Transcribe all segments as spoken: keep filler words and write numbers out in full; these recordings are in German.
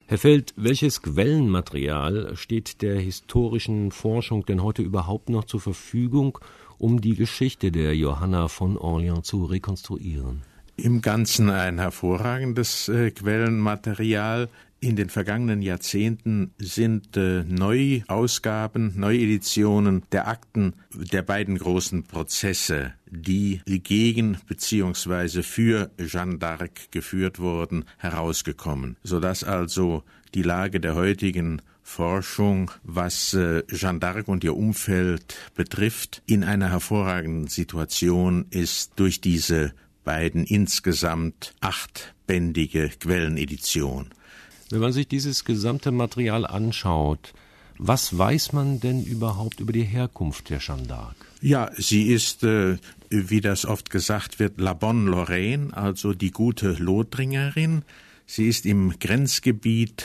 Herr Feld, welches Quellenmaterial steht der historischen Forschung denn heute überhaupt noch zur Verfügung, um die Geschichte der Johanna von Orleans zu rekonstruieren? Im Ganzen ein hervorragendes äh, Quellenmaterial. In den vergangenen Jahrzehnten sind äh, Neuausgaben, Neueditionen der Akten der beiden großen Prozesse, die gegen bzw. für Jeanne d'Arc geführt wurden, herausgekommen, sodass also die Lage der heutigen Forschung, was äh, Jeanne d'Arc und ihr Umfeld betrifft, in einer hervorragenden Situation ist durch diese beiden insgesamt achtbändige Quellenedition. Wenn man sich dieses gesamte Material anschaut, was weiß man denn überhaupt über die Herkunft der Jeanne d'Arc? Ja, sie ist, äh, wie das oft gesagt wird, la bonne Lorraine, also die gute Lothringerin. Sie ist im Grenzgebiet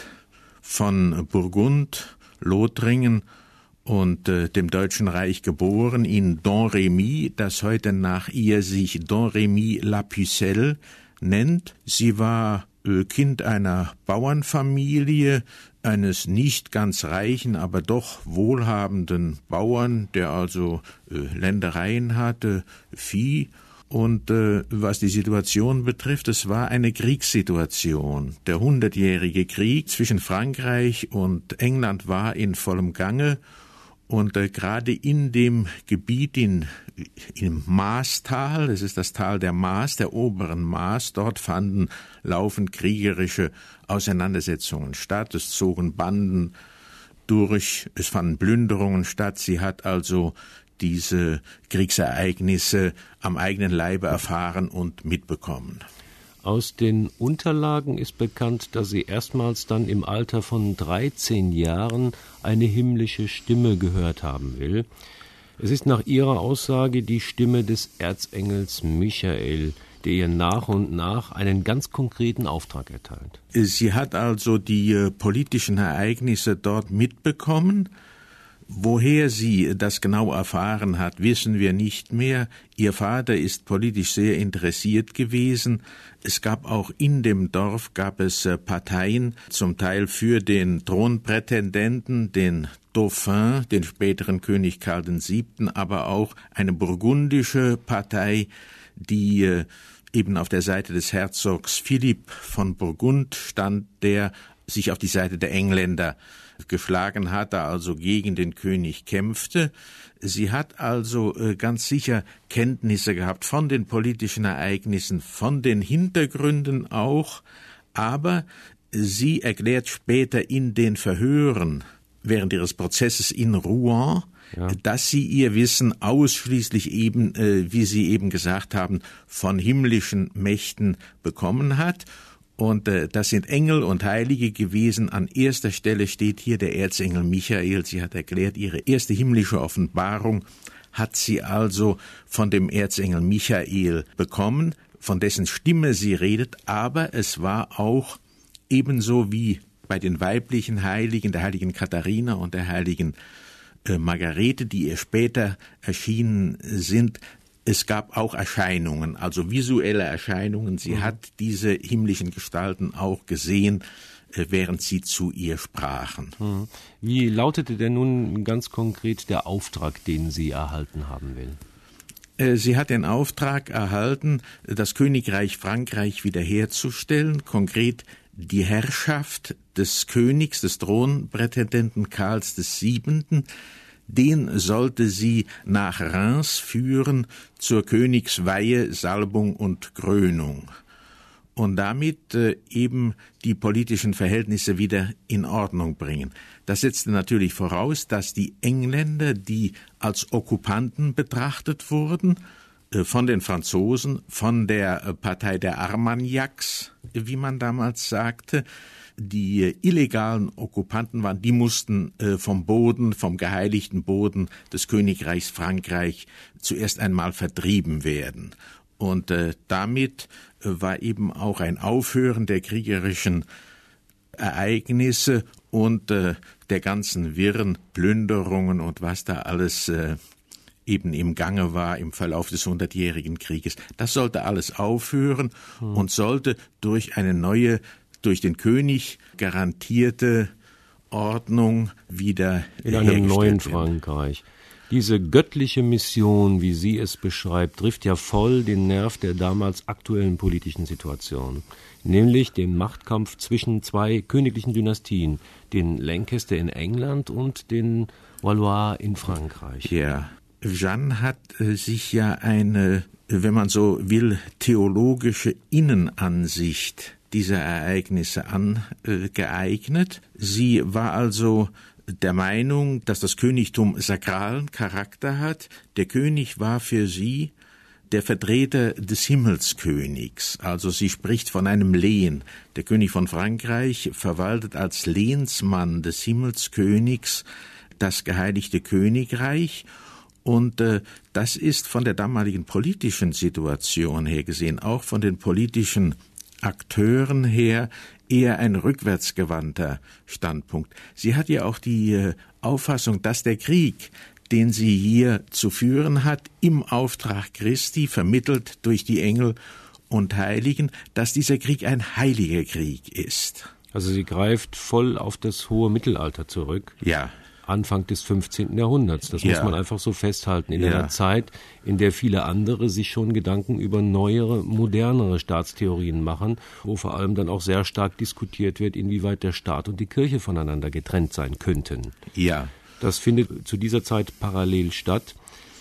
von Burgund, Lothringen und äh, dem Deutschen Reich geboren, in Domremy, das heute nach ihr sich Domremy-la-Pucelle nennt. Sie war äh, Kind einer Bauernfamilie, eines nicht ganz reichen, aber doch wohlhabenden Bauern, der also äh, Ländereien hatte, Vieh. Und äh, was die Situation betrifft, es war eine Kriegssituation. Der hundertjährige Krieg zwischen Frankreich und England war in vollem Gange. Und äh, gerade in dem Gebiet in, im Maastal, das ist das Tal der Maas, der oberen Maas, dort fanden laufend kriegerische Auseinandersetzungen statt. Es zogen Banden durch, es fanden Plünderungen statt. Sie hat also diese Kriegsereignisse am eigenen Leibe erfahren und mitbekommen. Aus den Unterlagen ist bekannt, dass sie erstmals dann im Alter von dreizehn Jahren eine himmlische Stimme gehört haben will. Es ist nach ihrer Aussage die Stimme des Erzengels Michael, der ihr nach und nach einen ganz konkreten Auftrag erteilt. Sie hat also die äh, politischen Ereignisse dort mitbekommen. Woher sie das genau erfahren hat, wissen wir nicht mehr. Ihr Vater ist politisch sehr interessiert gewesen. Es gab auch in dem Dorf gab es Parteien, zum Teil für den Thronprätendenten, den Dauphin, den späteren König Karl der Siebte, aber auch eine burgundische Partei, die eben auf der Seite des Herzogs Philipp von Burgund stand, der sich auf die Seite der Engländer geschlagen hatte, also gegen den König kämpfte. Sie hat also äh, ganz sicher Kenntnisse gehabt von den politischen Ereignissen, von den Hintergründen auch, aber sie erklärt später in den Verhören während ihres Prozesses in Rouen, ja, dass sie ihr Wissen ausschließlich eben, äh, wie Sie eben gesagt haben, von himmlischen Mächten bekommen hat. Und äh, das sind Engel und Heilige gewesen. An erster Stelle steht hier der Erzengel Michael. Sie hat erklärt, ihre erste himmlische Offenbarung hat sie also von dem Erzengel Michael bekommen, von dessen Stimme sie redet. Aber es war auch ebenso wie bei den weiblichen Heiligen, der heiligen Katharina und der heiligen äh, Margarete, die ihr später erschienen sind, es gab auch Erscheinungen, also visuelle Erscheinungen. Sie mhm. hat diese himmlischen Gestalten auch gesehen, während sie zu ihr sprachen. Mhm. Wie lautete denn nun ganz konkret der Auftrag, den sie erhalten haben will? Sie hat den Auftrag erhalten, das Königreich Frankreich wiederherzustellen, konkret die Herrschaft des Königs, des Thronprätendenten Karls des Siebenten, den sollte sie nach Reims führen zur Königsweihe, Salbung und Krönung und damit äh, eben die politischen Verhältnisse wieder in Ordnung bringen. Das setzte natürlich voraus, dass die Engländer, die als Okkupanten betrachtet wurden, äh, von den Franzosen, von der äh, Partei der Armagnacs, wie man damals sagte, die illegalen Okkupanten waren, die mussten äh, vom Boden, vom geheiligten Boden des Königreichs Frankreich zuerst einmal vertrieben werden. Und äh, damit äh, war eben auch ein Aufhören der kriegerischen Ereignisse und äh, der ganzen wirren Plünderungen und was da alles äh, eben im Gange war im Verlauf des hundertjährigen Krieges. Das sollte alles aufhören hm. und sollte durch eine neue durch den König garantierte Ordnung wieder in einem neuen Frankreich. Diese göttliche Mission, wie sie es beschreibt, trifft ja voll den Nerv der damals aktuellen politischen Situation, nämlich den Machtkampf zwischen zwei königlichen Dynastien, den Lancaster in England und den Valois in Frankreich. Ja, Jeanne hat äh, sich ja eine, wenn man so will, theologische Innenansicht dieser Ereignisse angeeignet. Äh, sie war also der Meinung, dass das Königtum sakralen Charakter hat. Der König war für sie der Vertreter des Himmelskönigs. Also sie spricht von einem Lehen. Der König von Frankreich verwaltet als Lehensmann des Himmelskönigs das geheiligte Königreich. Und äh, das ist von der damaligen politischen Situation her gesehen, auch von den politischen Akteuren her, eher ein rückwärtsgewandter Standpunkt. Sie hat ja auch die äh, Auffassung, dass der Krieg, den sie hier zu führen hat, im Auftrag Christi, vermittelt durch die Engel und Heiligen, dass dieser Krieg ein heiliger Krieg ist. Also sie greift voll auf das hohe Mittelalter zurück. Ja. Anfang des fünfzehnten Jahrhunderts. Das ja. muss man einfach so festhalten. In ja. einer Zeit, in der viele andere sich schon Gedanken über neuere, modernere Staatstheorien machen, wo vor allem dann auch sehr stark diskutiert wird, inwieweit der Staat und die Kirche voneinander getrennt sein könnten. Ja. Das findet zu dieser Zeit parallel statt.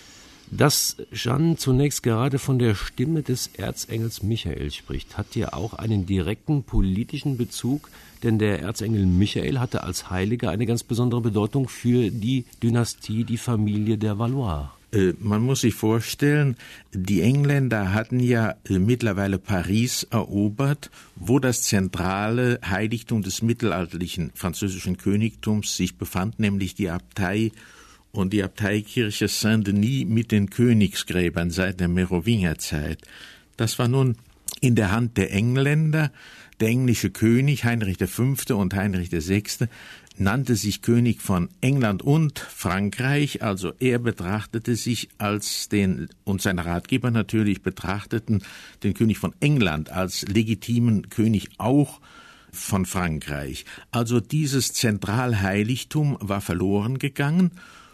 Dass Jeanne zunächst gerade von der Stimme des Erzengels Michael spricht, hat ja auch einen direkten politischen Bezug, denn der Erzengel Michael hatte als Heiliger eine ganz besondere Bedeutung für die Dynastie, die Familie der Valois. Äh, man muss sich vorstellen, die Engländer hatten ja äh, mittlerweile Paris erobert, wo das zentrale Heiligtum des mittelalterlichen französischen Königtums sich befand, nämlich die Abtei und die Abteikirche Saint-Denis mit den Königsgräbern seit der Merowingerzeit. Das war nun in der Hand der Engländer. Der englische König, Heinrich der Fünfte und Heinrich der Sechste, nannte sich König von England und Frankreich, also er betrachtete sich als den, und seine Ratgeber natürlich betrachteten den König von England als legitimen König auch von Frankreich. Also dieses Zentralheiligtum war verloren gegangen.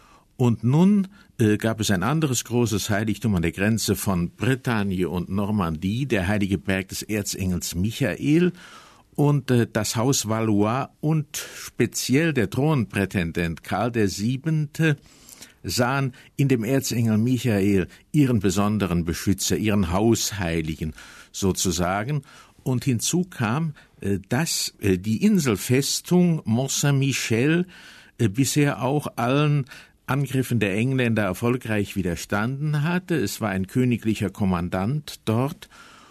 Und nun äh, gab es ein anderes großes Heiligtum an der Grenze von Bretagne und Normandie, der heilige Berg des Erzengels Michael. Und äh, das Haus Valois und speziell der Thronprätendent Karl der Siebente sahen in dem Erzengel Michael ihren besonderen Beschützer, ihren Hausheiligen sozusagen. Und hinzu kam, äh, dass äh, die Inselfestung Mont-Saint-Michel äh, bisher auch allen Angriffen der Engländer erfolgreich widerstanden hatte. Es war ein königlicher Kommandant dort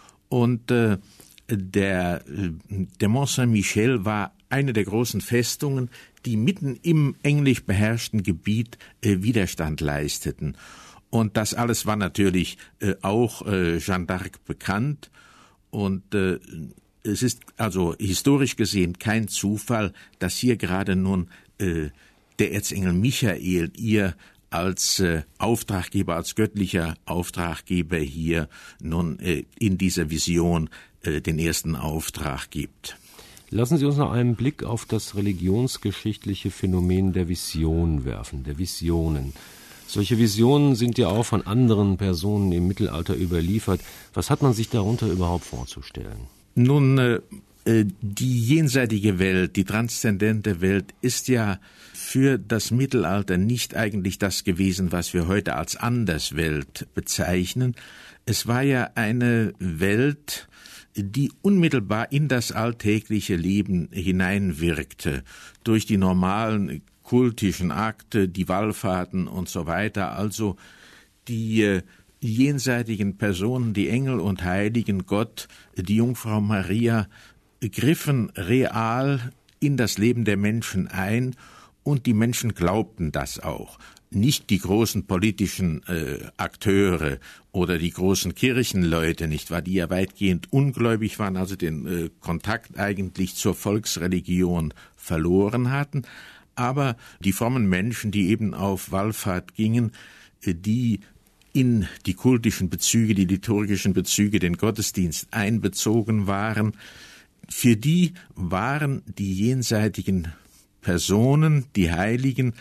und äh, der, der Mont-Saint-Michel war eine der großen Festungen, die mitten im englisch beherrschten Gebiet äh, Widerstand leisteten. Und das alles war natürlich äh, auch äh, Jeanne d'Arc bekannt und äh, es ist also historisch gesehen kein Zufall, dass hier gerade nun äh, der Erzengel Michael ihr als äh, Auftraggeber, als göttlicher Auftraggeber hier nun äh, in dieser Vision äh, den ersten Auftrag gibt. Lassen Sie uns noch einen Blick auf das religionsgeschichtliche Phänomen der Vision werfen, der Visionen. Solche Visionen sind ja auch von anderen Personen im Mittelalter überliefert. Was hat man sich darunter überhaupt vorzustellen? Nun, äh, die jenseitige Welt, die transzendente Welt ist ja für das Mittelalter nicht eigentlich das gewesen, was wir heute als Anderswelt bezeichnen. Es war ja eine Welt, die unmittelbar in das alltägliche Leben hineinwirkte, durch die normalen kultischen Akte, die Wallfahrten und so weiter, also die äh, jenseitigen Personen, die Engel und Heiligen, Gott, die Jungfrau Maria, griffen real in das Leben der Menschen ein und die Menschen glaubten das auch. Nicht die großen politischen äh, Akteure oder die großen Kirchenleute, nicht wahr, die ja weitgehend ungläubig waren, also den äh, Kontakt eigentlich zur Volksreligion verloren hatten, aber die frommen Menschen, die eben auf Wallfahrt gingen, äh, die in die kultischen Bezüge, die liturgischen Bezüge, den Gottesdienst einbezogen waren, für die waren die jenseitigen Personen, die Heiligen,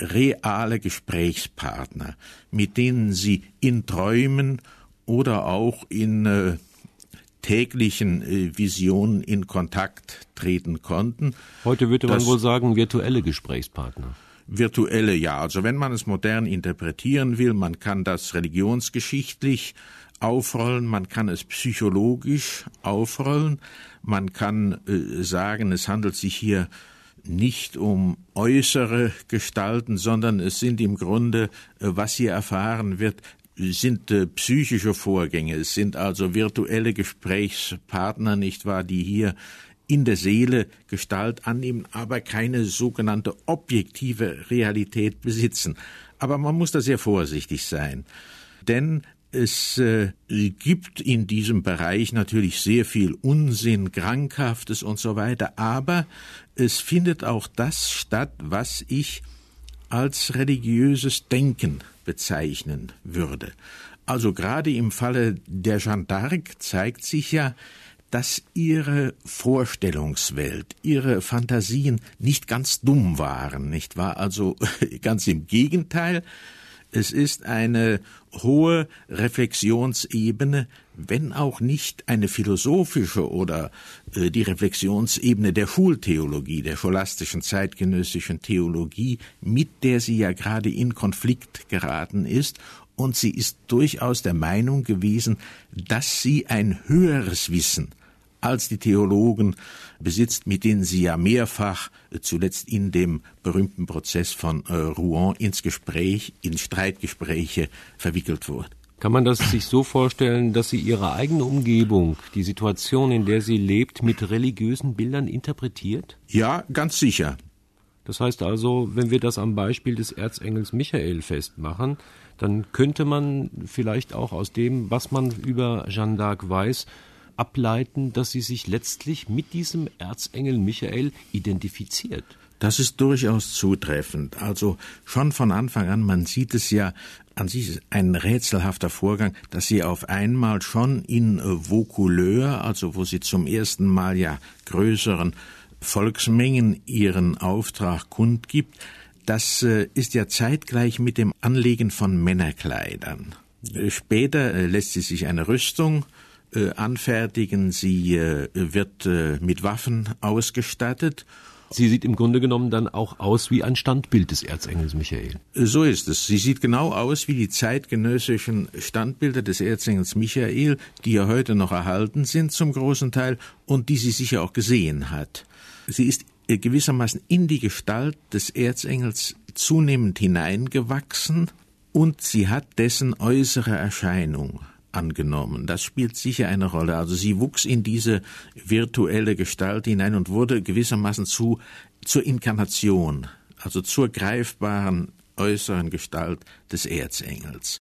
reale Gesprächspartner, mit denen sie in Träumen oder auch in äh, täglichen äh, Visionen in Kontakt treten konnten. Heute würde man das, wohl sagen, virtuelle Gesprächspartner. Virtuelle, ja. Also wenn man es modern interpretieren will, man kann das religionsgeschichtlich aufrollen, man kann es psychologisch aufrollen, man kann äh, sagen, es handelt sich hier nicht um äußere Gestalten, sondern es sind im Grunde, äh, was hier erfahren wird, sind äh, psychische Vorgänge. Es sind also virtuelle Gesprächspartner, nicht wahr, die hier in der Seele Gestalt annehmen, aber keine sogenannte objektive Realität besitzen. Aber man muss da sehr vorsichtig sein, denn es äh, gibt in diesem Bereich natürlich sehr viel Unsinn, Krankhaftes und so weiter, aber es findet auch das statt, was ich als religiöses Denken bezeichnen würde. Also gerade im Falle der Jeanne d'Arc zeigt sich ja, dass ihre Vorstellungswelt, ihre Fantasien nicht ganz dumm waren, nicht wahr? Also ganz im Gegenteil, es ist eine hohe Reflexionsebene, wenn auch nicht eine philosophische oder äh, die Reflexionsebene der Schultheologie, der scholastischen zeitgenössischen Theologie, mit der sie ja gerade in Konflikt geraten ist. Und sie ist durchaus der Meinung gewesen, dass sie ein höheres Wissen als die Theologen besitzt, mit denen sie ja mehrfach zuletzt in dem berühmten Prozess von äh, Rouen ins Gespräch, in Streitgespräche verwickelt wurde. Kann man das sich so vorstellen, dass sie ihre eigene Umgebung, die Situation, in der sie lebt, mit religiösen Bildern interpretiert? Ja, ganz sicher. Das heißt also, wenn wir das am Beispiel des Erzengels Michael festmachen, dann könnte man vielleicht auch aus dem, was man über Jeanne d'Arc weiß, ableiten, dass sie sich letztlich mit diesem Erzengel Michael identifiziert. Das ist durchaus zutreffend. Also schon von Anfang an, man sieht es ja, an sich ist ein rätselhafter Vorgang, dass sie auf einmal schon in Vaucouleurs, also wo sie zum ersten Mal ja größeren Volksmengen ihren Auftrag kundgibt, das äh, ist ja zeitgleich mit dem Anlegen von Männerkleidern. Äh, später äh, lässt sie sich eine Rüstung äh, anfertigen, sie äh, wird äh, mit Waffen ausgestattet. Sie sieht im Grunde genommen dann auch aus wie ein Standbild des Erzengels Michael. Äh, so ist es. Sie sieht genau aus wie die zeitgenössischen Standbilder des Erzengels Michael, die ja heute noch erhalten sind zum großen Teil und die sie sicher auch gesehen hat. Sie ist gewissermaßen in die Gestalt des Erzengels zunehmend hineingewachsen und sie hat dessen äußere Erscheinung angenommen. Das spielt sicher eine Rolle. Also sie wuchs in diese virtuelle Gestalt hinein und wurde gewissermaßen zu, zur Inkarnation, also zur greifbaren äußeren Gestalt des Erzengels.